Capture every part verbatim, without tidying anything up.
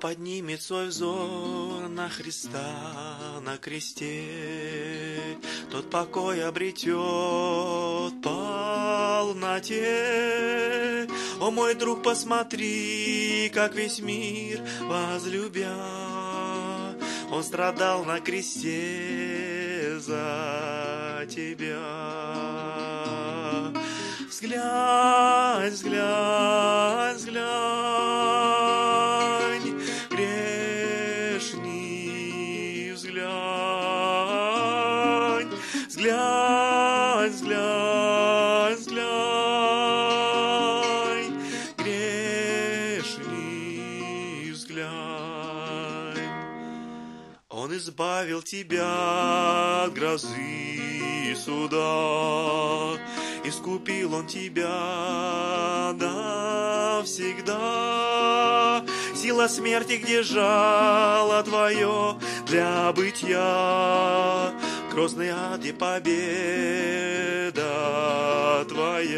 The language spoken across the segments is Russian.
поднимет свой взор на Христа на кресте, тот покой обретет в полноте. О, мой друг, посмотри, как весь мир возлюбя, Он страдал на кресте за тебя. Взглянь, взглянь, взглянь, грешник, взглянь, взглянь, взглянь, взглянь, грешник, взглянь. Он избавил тебя от грозы и суда, искупил Он тебя навсегда. Сила смерти, где жало твое для бытия, грозный ад и победа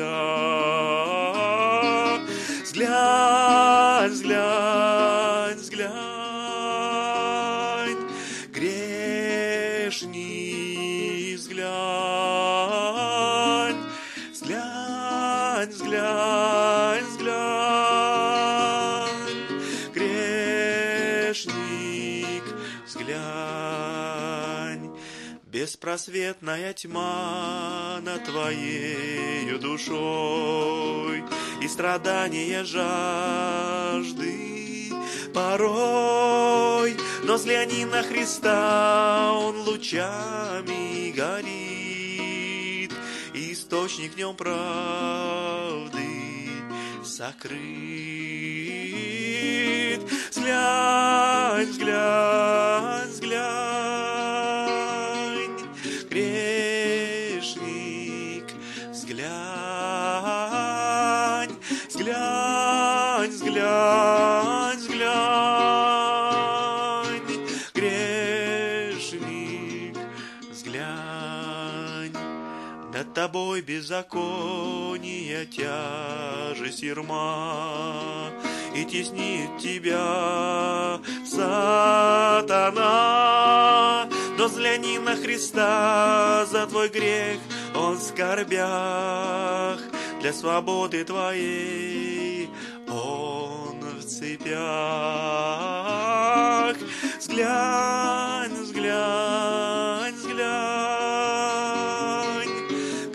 твоя. Взглянь, взглянь, взглянь, грешник, взглянь, взглянь, взглянь, взглянь, грешник, взглянь. Беспросветная тьма над твоею душой, и страдания жажды порой, но взгляни на Христа, Он лучами горит, и источник в нем правды сокрыт. Взглянь, взглянь, взглянь, грешник, взглянь, взглянь, взглянь, взглянь, грешник, взглянь. Над тобой беззаконие, тяжесть ярма, и теснит тебя сатана. Но взгляни на Христа, за твой грех Он в скорбях, для свободы твоей Он в цепях. Взглянь, взглянь, взглянь,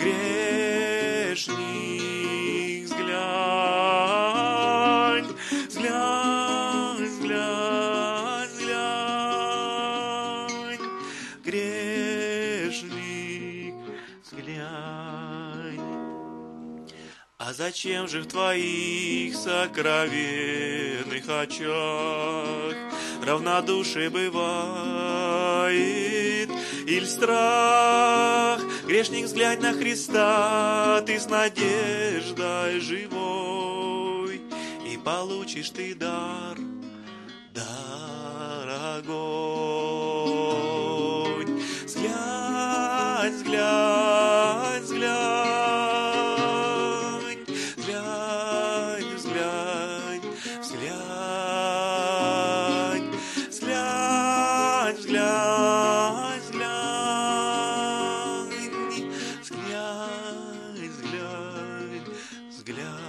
грешник, взглянь, взглянь, взглянь, взглянь, грешник, взглянь. А зачем же в твоих сокровенных очах равнодушие бывает, иль страх? Грешник, взглянь на Христа, ты с надеждой живой, и получишь ты дар, дар огонь. Взглянь, взглянь, взглянь, взглянь, взглянь, взглянь, взглянь, взглянь, взглянь, взглянь, взглянь, взглянь.